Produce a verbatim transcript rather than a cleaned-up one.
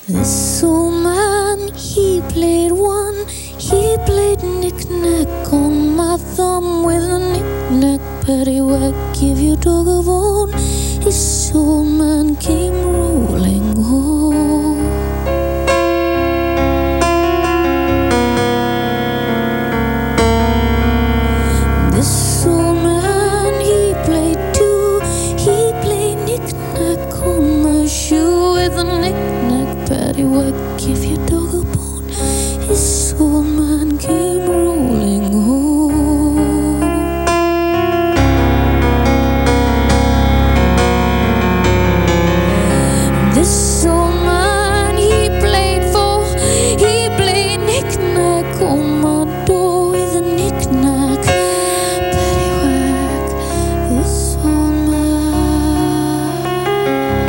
This old man, he played one. He played knick-knack on my thumb with a knick-knack, paddywhack, give you dog a bone. This old man came rolling home. This old man, he played too. He played knick-knack on my shoe with a knick-knack, paddywhack, give you dog a bone.